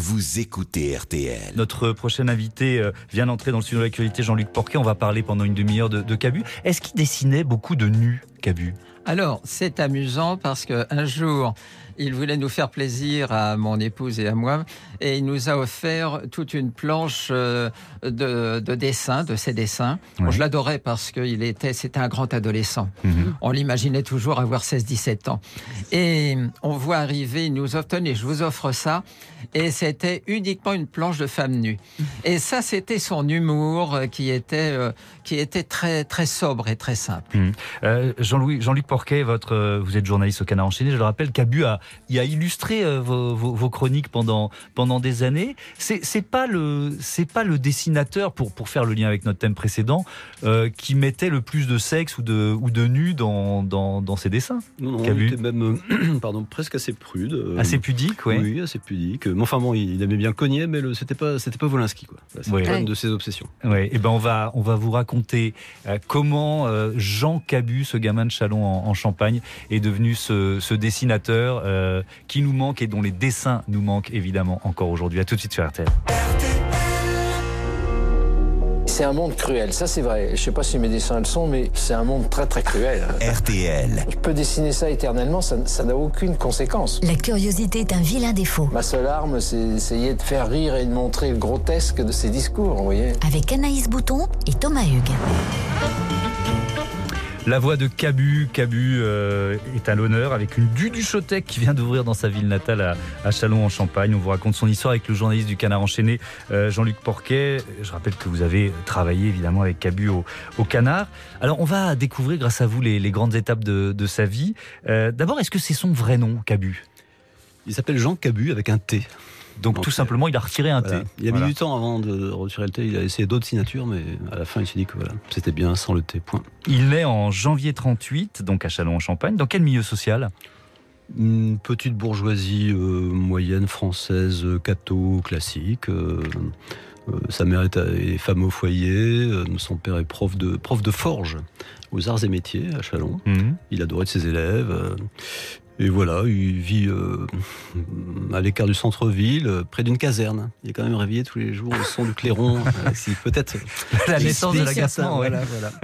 vous écoutez RTL. Notre prochain invité vient d'entrer dans le studio de l'actualité, Jean-Luc Porquet. On va parler pendant une demi-heure de Cabu. Est-ce qu'il dessinait beaucoup de nus, Cabu ? Alors, c'est amusant parce qu'un jour, il voulait nous faire plaisir à mon épouse et à moi, et il nous a offert toute une planche de dessins, de ses dessins. Ouais. Bon, je l'adorais parce que c'était un grand adolescent. On l'imaginait toujours avoir 16-17 ans. Et on voit arriver, il nous offre, tenez, je vous offre ça. Et c'était uniquement une planche de femme nue. Et ça, c'était son humour qui était très, très sobre et très simple. Jean-Luc Porquet, vous êtes journaliste au Canard enchaîné. Je le rappelle, Cabu a illustré vos chroniques pendant des années. C'est pas le dessinateur, pour faire le lien avec notre thème précédent, qui mettait le plus de sexe ou de nu dans ses dessins. Non, Cabu. il était même presque assez prude. Assez pudique, oui. Oui, assez pudique. Enfin bon, il aimait bien cogner, mais c'était pas Wolinski, quoi. C'était pas une de ses obsessions. Oui, et ben on va vous raconter comment Jean Cabu, ce gamin de Châlons en Champagne, est devenu ce dessinateur qui nous manque et dont les dessins nous manquent évidemment encore aujourd'hui. À tout de suite sur RTL. C'est un monde cruel, ça c'est vrai. Je sais pas si mes dessins le sont, mais c'est un monde très très cruel. RTL. Je peux dessiner ça éternellement, ça n'a aucune conséquence. La curiosité est un vilain défaut. Ma seule arme, c'est essayer de faire rire et de montrer le grotesque de ces discours, vous voyez. Avec Anaïs Bouton et Thomas Hugues. La voix de Cabu est à l'honneur avec une Duduchotec qui vient d'ouvrir dans sa ville natale à Châlons en Champagne. On vous raconte son histoire avec le journaliste du Canard enchaîné, Jean-Luc Porquet. Je rappelle que vous avez travaillé évidemment avec Cabu au Canard. Alors on va découvrir grâce à vous les grandes étapes de sa vie. D'abord, est-ce que c'est son vrai nom, Cabu ? Il s'appelle Jean Cabu avec un T. Donc tout simplement, il a retiré un Voilà. T. Il a mis du temps avant de retirer le T. Il a essayé d'autres signatures, mais à la fin, il s'est dit que voilà, c'était bien sans le T. Point. Il naît en janvier 38, donc à Châlons en Champagne. Dans quel milieu social ? Une petite bourgeoisie moyenne française, catho, classique. Sa mère est femme au foyer. Son père est prof de forge aux arts et métiers à Châlons. Il adorait de ses élèves. Et voilà, il vit à l'écart du centre-ville, près d'une caserne. Il est quand même réveillé tous les jours au son du clairon. Peut-être la naissance de l'agacement. Voilà.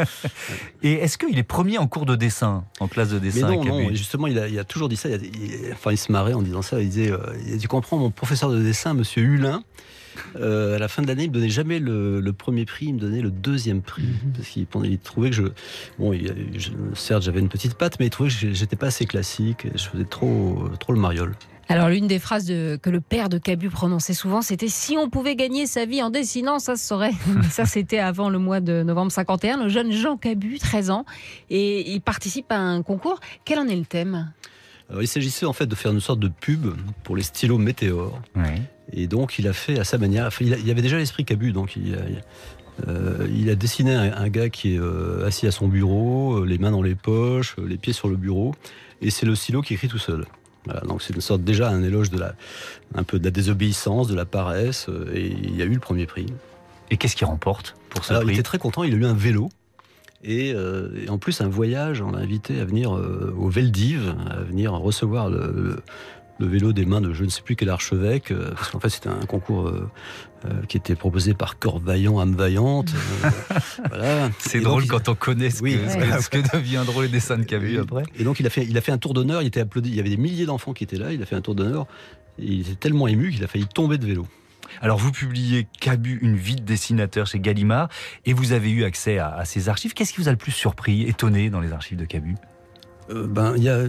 Et est-ce qu'il est premier en cours de dessin, en classe de dessin? Mais non, justement, il a toujours dit ça. Il se marrait en disant ça. Il disait, tu comprends, mon professeur de dessin, monsieur Hulin, à la fin de l'année, il me donnait jamais le premier prix, il me donnait le deuxième prix. Parce qu'il trouvait que certes, j'avais une petite patte, mais il trouvait que j'étais pas assez classique, et je faisais trop le mariole. Alors l'une des phrases que le père de Cabu prononçait souvent, c'était « Si on pouvait gagner sa vie en dessinant, ça se saurait ». Ça, c'était avant le mois de novembre 51. Le jeune Jean Cabu, 13 ans, et il participe à un concours. Quel en est le thème ? Alors, il s'agissait en fait de faire une sorte de pub pour les stylos Météor. Ouais. Et donc il a fait à sa manière. Enfin, il y avait déjà l'esprit Cabu, donc il a dessiné un gars qui est assis à son bureau, les mains dans les poches, les pieds sur le bureau, et c'est le stylo qui écrit tout seul. Voilà, donc c'est une sorte, déjà un éloge un peu de la désobéissance, de la paresse, et il y a eu le premier prix. Et qu'est-ce qu'il remporte pour ce prix ? Il était très content, il a eu un vélo. Et en plus un voyage, on l'a invité à venir au Veldiv, à venir recevoir le vélo des mains de je ne sais plus quel archevêque, parce qu'en fait c'était un concours qui était proposé par Corps Vaillant, âme vaillante. Voilà. C'est drôle quand on connaît ce que devient drôle les dessins de Cabu après. Et donc il a fait un tour d'honneur, il était applaudi, il y avait des milliers d'enfants qui étaient là, il a fait un tour d'honneur, et il était tellement ému qu'il a failli tomber de vélo. Alors vous publiez Cabu, une vie de dessinateur chez Gallimard, et vous avez eu accès à ses archives. Qu'est-ce qui vous a le plus surpris, étonné dans les archives de Cabu ? Il y a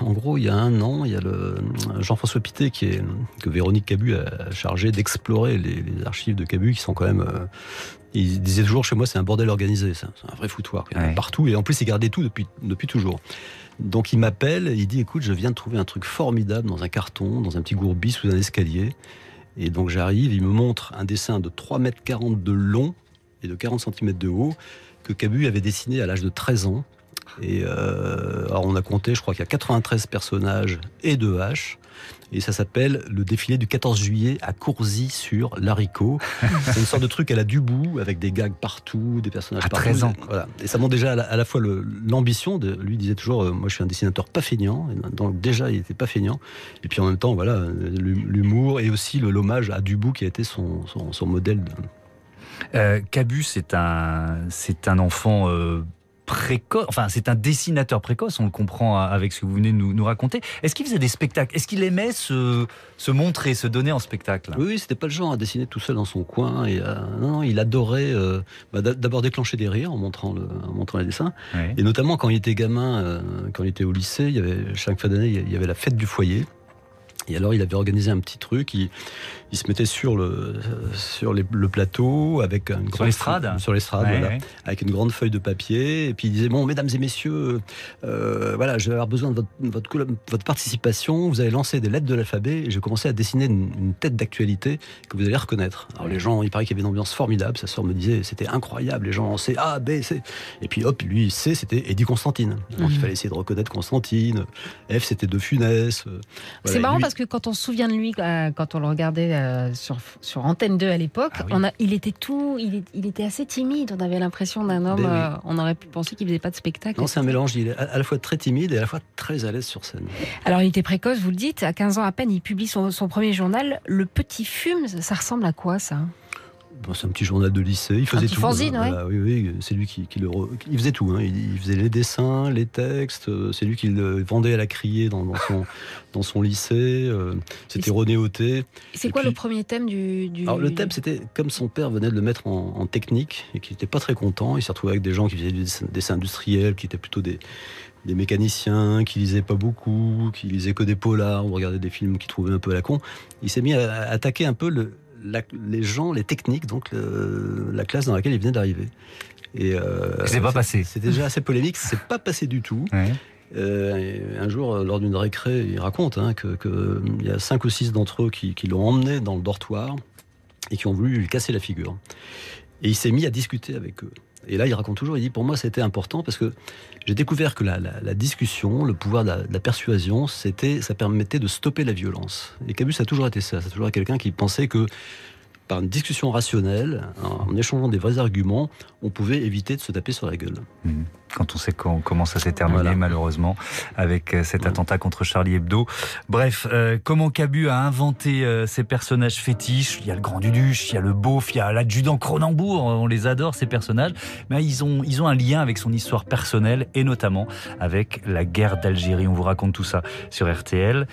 un an, il y a le Jean-François Pité que Véronique Cabu a chargé d'explorer les archives de Cabu qui sont quand même. Il disait toujours chez moi c'est un bordel organisé, ça. C'est un vrai foutoir, il y en a partout, et en plus il gardait tout depuis toujours. Donc il m'appelle, il dit écoute, je viens de trouver un truc formidable dans un carton, dans un petit gourbi sous un escalier. Et donc j'arrive, il me montre un dessin de 3,40 m de long et de 40 cm de haut que Cabu avait dessiné à l'âge de 13 ans. Et alors on a compté, je crois qu'il y a 93 personnages et 2 haches. et ça s'appelle le défilé du 14 juillet à Courzy-sur-l'Haricot. C'est une sorte de truc à la Dubou, avec des gags partout, des personnages à partout. 13 ans. Voilà. Et ça montre déjà à la fois l'ambition, lui disait toujours, moi je suis un dessinateur pas feignant, donc déjà il était pas feignant, et puis en même temps, voilà, l'humour, et aussi l'hommage à Dubou qui a été son modèle. Cabu, c'est un enfant précoce, enfin c'est un dessinateur précoce, on le comprend avec ce que vous venez de nous raconter. Est-ce qu'il faisait des spectacles? Est-ce qu'il aimait se montrer, se donner en spectacle? Oui, c'était pas le genre à dessiner tout seul dans son coin. Et, non, il adorait d'abord déclencher des rires en montrant les dessins. Oui. Et notamment quand il était gamin, quand il était au lycée, chaque fin d'année, il y avait la fête du foyer. Et alors, il avait organisé un petit truc. Il se mettait sur le plateau avec une grande l'estrade. Sur l'estrade, ouais, voilà, ouais. avec une grande feuille de papier. Et puis il disait, bon, mesdames et messieurs, voilà, je vais avoir besoin de votre participation. Vous allez lancer des lettres de l'alphabet. Et j'ai commencé à dessiner une tête d'actualité que vous allez reconnaître. Alors les gens, il paraît qu'il y avait une ambiance formidable. Sa sœur me disait, c'était incroyable. Les gens lançaient A, B, C. Et puis hop, lui, C, c'était Eddie Constantine. Donc il fallait essayer de reconnaître Constantine. F, c'était De Funès. Voilà. C'est marrant Lui, parce que quand on se souvient de lui, quand on le regardait sur Antenne 2 à l'époque, il était assez timide. On avait l'impression d'un homme, on aurait pu penser qu'il faisait pas de spectacle. Non, c'est un mélange. Il est à la fois très timide et à la fois très à l'aise sur scène. Alors il était précoce, vous le dites. À 15 ans à peine, il publie son premier journal. Le Petit Fume, ça ressemble à quoi ça? Bon, c'est un petit journal de lycée. Il faisait petit tout. fanzine, ouais. Voilà, oui, c'est lui qui il faisait tout. Hein. Il faisait les dessins, les textes. C'est lui qui le vendait à la criée dans son lycée. C'était René Auté. C'est quoi le premier thème du... Alors, le thème, c'était comme son père venait de le mettre en technique et qui n'était pas très content. Il s'est retrouvé avec des gens qui faisaient du dessin industriel, qui étaient plutôt des mécaniciens, qui lisaient pas beaucoup, qui lisaient que des polars ou regardaient des films qu'ils trouvaient un peu à la con. Il s'est mis à attaquer un peu les gens, les techniques, donc la classe dans laquelle il venait d'arriver. Et c'est pas passé. C'était déjà assez polémique, c'est pas passé du tout. Ouais. Un jour, lors d'une récré, il raconte que y a 5 ou 6 d'entre eux qui l'ont emmené dans le dortoir et qui ont voulu lui casser la figure. Et il s'est mis à discuter avec eux. Et là, il raconte toujours, il dit, pour moi, c'était important parce que j'ai découvert que la discussion, le pouvoir de la persuasion, ça permettait de stopper la violence. Et Cabu, ça a toujours été ça. C'est toujours quelqu'un qui pensait que par une discussion rationnelle, en échangeant des vrais arguments, on pouvait éviter de se taper sur la gueule. Quand on sait comment ça s'est terminé, voilà, malheureusement, avec cet attentat contre Charlie Hebdo. Bref, comment Cabu a inventé ces personnages fétiches. Il y a le Grand Duduche, il y a le Beauf, il y a l'adjudant Cronenbourg. On les adore, ces personnages. Mais ils ont un lien avec son histoire personnelle et notamment avec la guerre d'Algérie. On vous raconte tout ça sur RTL.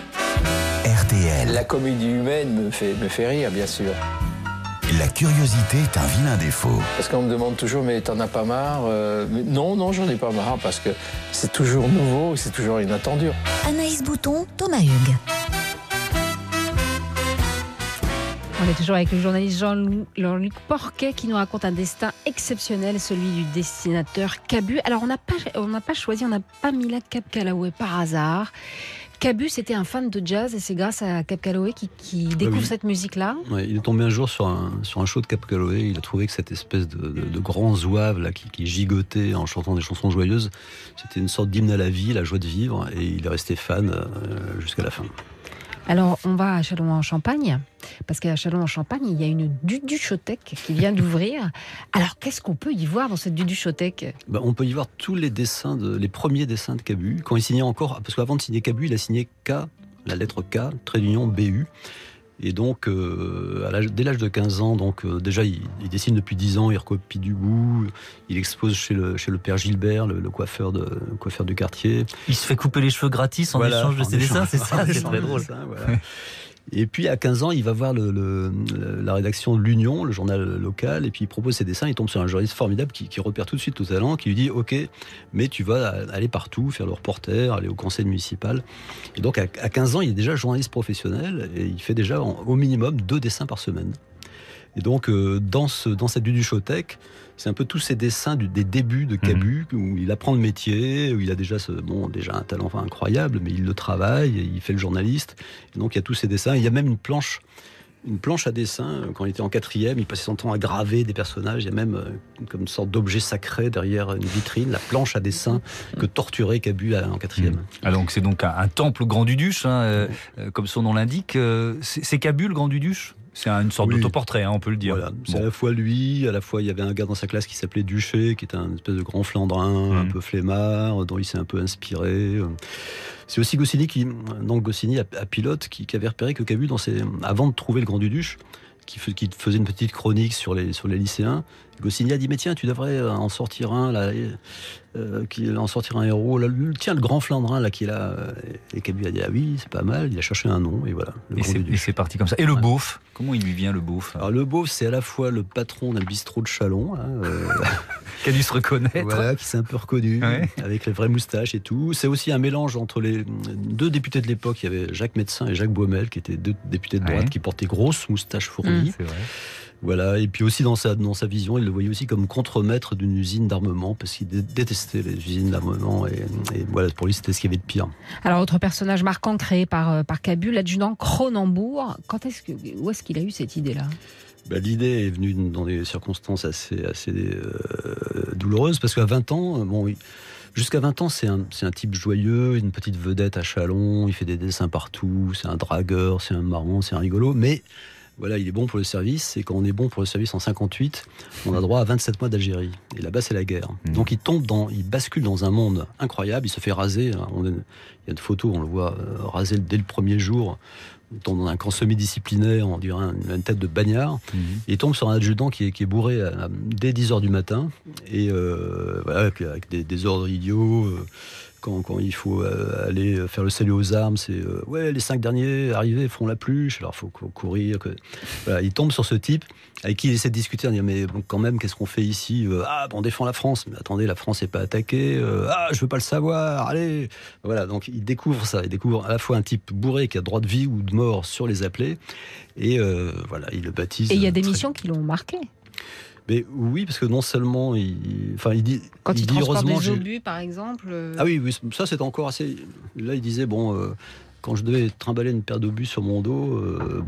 RTL. La comédie humaine me fait rire, bien sûr. La curiosité est un vilain défaut. Parce qu'on me demande toujours, mais t'en as pas marre? Non, j'en ai pas marre, parce que c'est toujours nouveau, c'est toujours inattendu. Anaïs Bouton, Thomas Hugues. On est toujours avec le journaliste Jean-Luc Porquet qui nous raconte un destin exceptionnel, celui du dessinateur Cabu. Alors on n'a pas choisi, on n'a pas mis là Cab Calloway par hasard. Cabu, c'était un fan de jazz et c'est grâce à Cab Calloway qui découvre cette musique-là. Ouais, il est tombé un jour sur un show de Cab Calloway. Il a trouvé que cette espèce de grand zouave là, qui gigotait en chantant des chansons joyeuses, c'était une sorte d'hymne à la vie, la joie de vivre, et il est resté fan jusqu'à la fin. Alors, on va à Châlons-en-Champagne, parce qu'à Châlons-en-Champagne, il y a une Duduchothèque qui vient d'ouvrir. Alors, qu'est-ce qu'on peut y voir dans cette Duduchothèque ? On peut y voir tous les dessins, les premiers dessins de Cabu. Quand il signait encore, parce qu'avant de signer Cabu, il a signé K, la lettre K, trait d'union BU. Et donc, dès l'âge de 15 ans, déjà, il dessine depuis 10 ans, il recopie du bout, il expose chez le père Gilbert, le coiffeur du quartier. Il se fait couper les cheveux gratis en échange de ses dessins, c'est ça, c'est très drôle. Voilà. Et puis à 15 ans, il va voir la rédaction de l'Union, le journal local, et puis il propose ses dessins. Il tombe sur un journaliste formidable qui repère tout de suite au talent, qui lui dit « Ok, mais tu vas aller partout, faire le reporter, aller au conseil municipal. » Et donc à 15 ans, il est déjà journaliste professionnel et il fait déjà au minimum 2 dessins par semaine. Et donc dans cette Duduchothèque, c'est un peu tous ces dessins des débuts de Cabu, où il apprend le métier, où il a déjà un talent incroyable, mais il le travaille, il fait le journaliste. Et donc il y a tous ces dessins. Il y a même une planche une planche à dessin. Quand il était en 4e, il passait son temps à graver des personnages. Il y a même comme une sorte d'objet sacré derrière une vitrine, la planche à dessin que torturait Cabu en 4e. Donc c'est donc un temple au Grand-Duduche, comme son nom l'indique. C'est Cabu, le Grand-Duduche ? C'est une sorte d'autoportrait, on peut le dire. Voilà. C'est à la fois lui, à la fois il y avait un gars dans sa classe qui s'appelait Duché, qui était un espèce de grand Flandrin, un peu flemmard, dont il s'est un peu inspiré. C'est aussi Goscinny Goscinny à Pilote, qui avait repéré que Cabu, avant de trouver le Grand-Duduche, qui faisait une petite chronique sur les lycéens, Goscinny a dit mais tiens, tu devrais en sortir un là, en sortir un héros là, tiens, le grand Flandrin là qui est là. Et Cabu a dit ah oui, c'est pas mal. Il a cherché un nom et voilà. Et c'est parti comme ça. Et le beauf, comment il lui vient le beauf? Alors le beauf, c'est à la fois le patron d'un bistrot de Châlons, qui a dû se reconnaître. Voilà, qui s'est un peu reconnu, avec les vraies moustaches et tout. C'est aussi un mélange entre les deux députés de l'époque. Il y avait Jacques Médecin et Jacques Baumel, qui étaient deux députés de droite, qui portaient grosses moustaches fournies. C'est vrai. Voilà, et puis aussi dans sa vision, il le voyait aussi comme contremaître d'une usine d'armement, parce qu'il détestait les usines d'armement, et voilà, pour lui c'était ce qu'il y avait de pire. Alors, autre personnage marquant créé par Cabu, l'adjudant Cronenbourg. Où est-ce qu'il a eu cette idée-là ? L'idée est venue dans des circonstances assez douloureuses, parce qu'à 20 ans, jusqu'à 20 ans, c'est un type joyeux, une petite vedette à Châlons, il fait des dessins partout, c'est un dragueur, c'est un marrant, c'est un rigolo, mais voilà, il est bon pour le service, et quand on est bon pour le service en 58, on a droit à 27 mois d'Algérie. Et là-bas, c'est la guerre. Donc il bascule dans un monde incroyable, il se fait raser. Il y a une photo, on le voit raser dès le premier jour, dans un camp semi-disciplinaire, on dirait une tête de bagnard. Il tombe sur un adjudant qui est bourré dès 10h du matin, et voilà, avec des ordres idiots. Quand il faut aller faire le salut aux armes, c'est les 5 derniers arrivés feront la pluche, alors il faut courir. Voilà, il tombe sur ce type avec qui il essaie de discuter, en disant mais bon, quand même, qu'est-ce qu'on fait ici? On défend la France, mais attendez, la France n'est pas attaquée. Je veux pas le savoir, allez. Voilà, donc il découvre ça, il découvre à la fois un type bourré qui a droit de vie ou de mort sur les appelés, et voilà, il le baptise. Et il y a des missions qui l'ont marqué. Mais oui, parce que non seulement il dit... Quand il transporte heureusement, des obus, par exemple... Ah oui, ça c'est encore assez... Là, il disait, quand je devais trimballer une paire d'obus sur mon dos,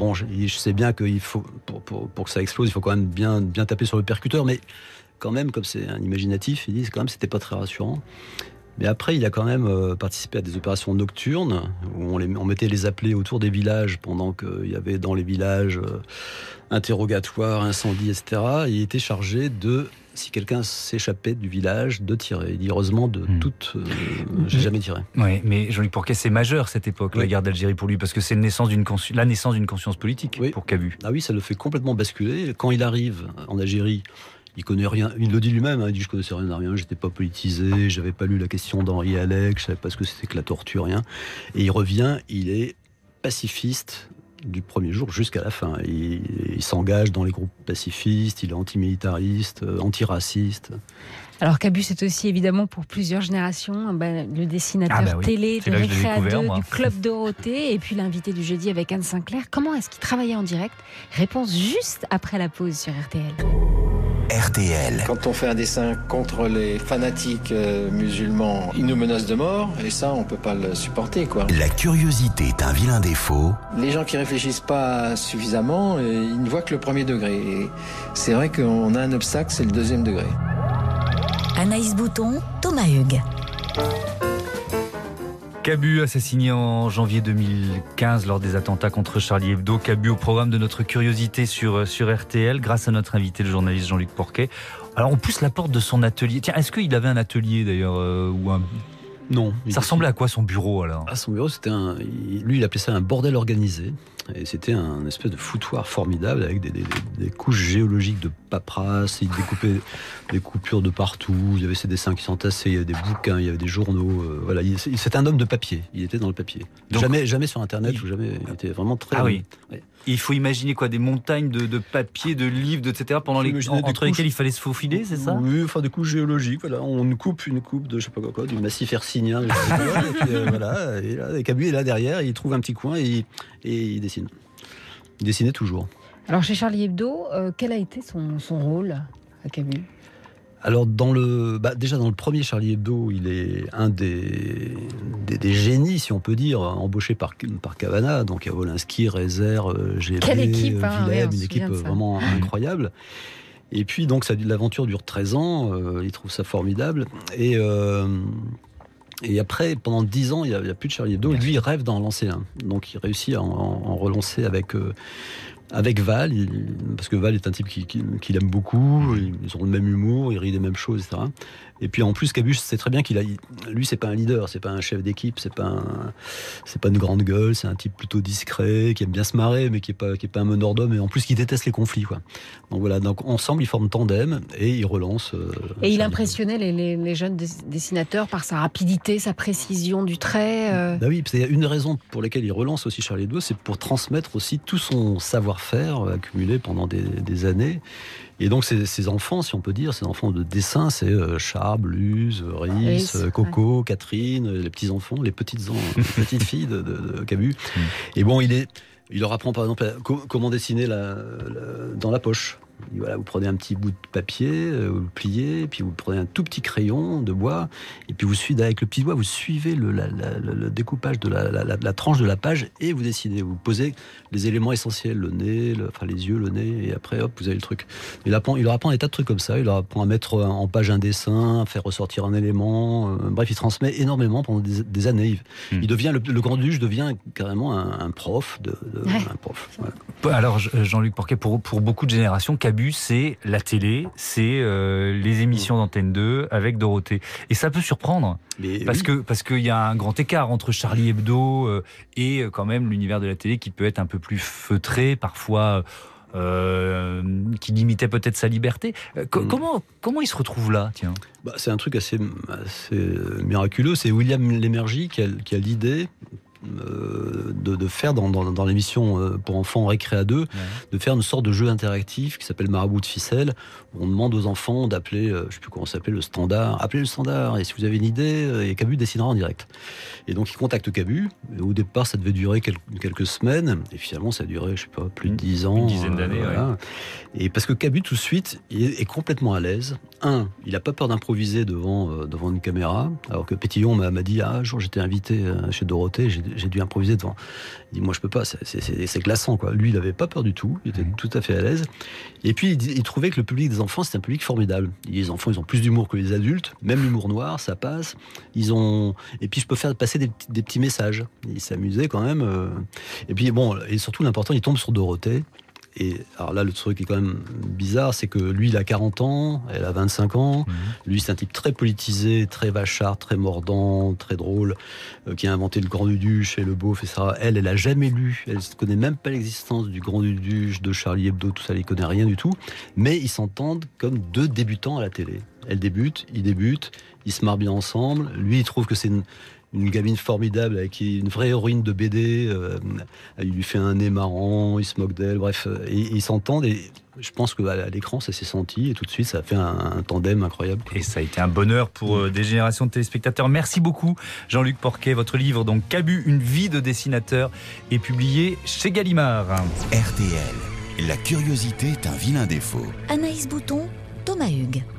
je sais bien qu'il faut, pour que ça explose, il faut quand même bien taper sur le percuteur, mais quand même, comme c'est un imaginatif, il dit, c'était pas très rassurant. Mais après, il a quand même participé à des opérations nocturnes où on mettait les appelés autour des villages pendant qu'il y avait dans les villages interrogatoires, incendies, etc. Et il était chargé de, si quelqu'un s'échappait du village, de tirer. Il dit heureusement j'ai jamais tiré. Oui, mais Jean-Luc Porquet, c'est majeur cette époque, la guerre d'Algérie pour lui, parce que c'est la naissance d'une conscience politique pour Cabu. Ah oui, ça le fait complètement basculer. Quand il arrive en Algérie, il connaît rien, il le dit lui-même, il dit je connaissais rien à rien, j'étais pas politisé, j'avais pas lu la question d'Henri Alec, je savais pas ce que c'était que la torture, rien. Et il revient, il est pacifiste du premier jour jusqu'à la fin. Il s'engage dans les groupes pacifistes, il est antimilitariste, antiraciste. Alors Cabu, c'est aussi évidemment pour plusieurs générations le dessinateur télé de Récréa 2, du Club Dorothée, et puis l'invité du jeudi avec Anne Sinclair. Comment est-ce qu'il travaillait en direct? Réponse juste après la pause sur RTL. RTL. Quand on fait un dessin contre les fanatiques musulmans, ils nous menacent de mort, et ça, on peut pas le supporter, quoi. La curiosité est un vilain défaut. Les gens qui réfléchissent pas suffisamment, ils ne voient que le premier degré. Et c'est vrai qu'on a un obstacle, c'est le deuxième degré. Anaïs Bouton, Thomas Hugues. Cabu assassiné en janvier 2015 lors des attentats contre Charlie Hebdo. Cabu au programme de notre curiosité sur RTL grâce à notre invité, le journaliste Jean-Luc Porquet. Alors on pousse la porte de son atelier. Tiens, est-ce qu'il avait un atelier d'ailleurs ou un... Non. Ça ressemblait à quoi son bureau alors? Son bureau, c'était lui, il appelait ça un bordel organisé. Et c'était un espèce de foutoir formidable avec des couches géologiques de paperasse. Il découpait des coupures de partout. Il y avait ses dessins qui s'entassaient. Il y avait des bouquins, il y avait des journaux. Voilà, c'était un homme de papier. Il était dans le papier. Donc, jamais sur Internet. Il était vraiment très... Ah oui. Ouais. Il faut imaginer quoi? Des montagnes de papier, de livres, etc. entre lesquels il fallait se faufiler, c'est ça? Oui, enfin des couches géologiques. Voilà, on coupe une coupe de je sais pas quoi, du massif hercynien. Et puis, voilà. Et Cabu est là derrière. Il trouve un petit coin et il dessine. Il dessinait toujours. Alors chez Charlie Hebdo, quel a été son rôle à Cabu? Alors déjà dans le premier Charlie Hebdo, il est un des génies, si on peut dire, embauché par Cavana. Donc il y a Wolinski, Rezer, GB, Quelle équipe, Willem, une se équipe souvient de ça. vraiment incroyable. Et puis donc l'aventure dure 13 ans, il trouve ça formidable. Et après, pendant 10 ans, il n'y a plus de Charlie Hebdo. Et lui, il rêve d'en lancer un. Donc il réussit à en relancer avec Val, parce que Val est un type qu'il aime beaucoup, ils ont le même humour, ils rient des mêmes choses, etc. Et puis en plus, Cabu sait très bien lui, c'est pas un leader, c'est pas un chef d'équipe, c'est pas une grande gueule, c'est un type plutôt discret, qui aime bien se marrer, mais qui est pas un meneur d'hommes, et en plus qui déteste les conflits, quoi. Donc voilà, donc ensemble, ils forment tandem et ils relancent. Et il impressionnait les jeunes dessinateurs par sa rapidité, sa précision du trait. Bah oui, parce qu'il y a une raison pour laquelle il relance aussi Charlie Hebdo, c'est pour transmettre aussi tout son savoir-faire accumulé pendant des années. Et donc ces enfants, si on peut dire, ces enfants de dessin, c'est Charles, Luz, Rhys, Coco, Catherine, les petits-enfants, les petites filles de Cabu. Et bon, il leur apprend par exemple comment dessiner dans la poche. Voilà, vous prenez un petit bout de papier, vous le pliez, puis vous prenez un tout petit crayon de bois, et puis vous suivez avec le petit doigt, vous suivez le découpage de la tranche de la page, et vous dessinez, vous posez les éléments essentiels, le nez, les yeux, le nez, et après hop, vous avez le truc. Il leur apprend des tas de trucs comme ça, il leur apprend à mettre en page un dessin, à faire ressortir un élément, bref, il transmet énormément pendant des années. Il devient, le grand-duc devient carrément un prof. Un prof, voilà. Alors Jean-Luc Porquet, pour beaucoup de générations, Cabu, c'est la télé, c'est les émissions d'Antenne 2 avec Dorothée. Et ça peut surprendre, parce qu'il y a un grand écart entre Charlie Hebdo et quand même l'univers de la télé qui peut être un peu plus feutré, parfois qui limitait peut-être sa liberté. Comment il se retrouve là, tiens ? C'est un truc assez miraculeux. C'est William Lémergie qui a l'idée de faire dans l'émission pour enfants Récré à 2, de faire une sorte de jeu interactif qui s'appelle Marabout de ficelle, où on demande aux enfants d'appeler, je ne sais plus comment ça s'appelait, le standard. Appelez le standard, et si vous avez une idée, et Cabu dessinera en direct. Et donc il contacte Cabu. Au départ, ça devait durer quelques semaines, et finalement ça a duré, je sais pas, plus de 10 ans. Une dizaine d'années, voilà. Et parce que Cabu, tout de suite, il est complètement à l'aise. Il n'a pas peur d'improviser devant une caméra, alors que Pétillon m'a dit, un jour j'étais invité chez Dorothée, j'ai dû improviser devant. Il dit, moi je peux pas, c'est glaçant, quoi. Lui, il n'avait pas peur du tout, il était tout à fait à l'aise. Et puis il trouvait que le public des enfants, c'était un public formidable. Les enfants, ils ont plus d'humour que les adultes, même l'humour noir, ça passe. Et puis je peux faire passer des petits messages. Il s'amusait quand même. Et puis bon, et surtout l'important, il tombe sur Dorothée. Et alors là, le truc est quand même bizarre, c'est que lui, il a 40 ans, elle a 25 ans. Lui, c'est un type très politisé, très vachard, très mordant, très drôle, qui a inventé le Grand-Duduche et le Beauf, etc. Elle a jamais lu, elle ne connaît même pas l'existence du Grand-Duduche, de Charlie Hebdo, tout ça, elle ne connaît rien du tout. Mais ils s'entendent comme deux débutants à la télé. Elle débute, ils se marrent bien ensemble. Lui, il trouve que c'est une gamine formidable avec une vraie héroïne de BD. Il lui fait un nez marrant, il se moque d'elle, bref. Et ils s'entendent, et je pense qu'à l'écran, ça s'est senti, et tout de suite, ça a fait un tandem incroyable. Et ça a été un bonheur pour des générations de téléspectateurs. Merci beaucoup, Jean-Luc Porquet. Votre livre, donc Cabu, une vie de dessinateur, est publié chez Gallimard. RTL, la curiosité est un vilain défaut. Anaïs Bouton, Thomas Hugues.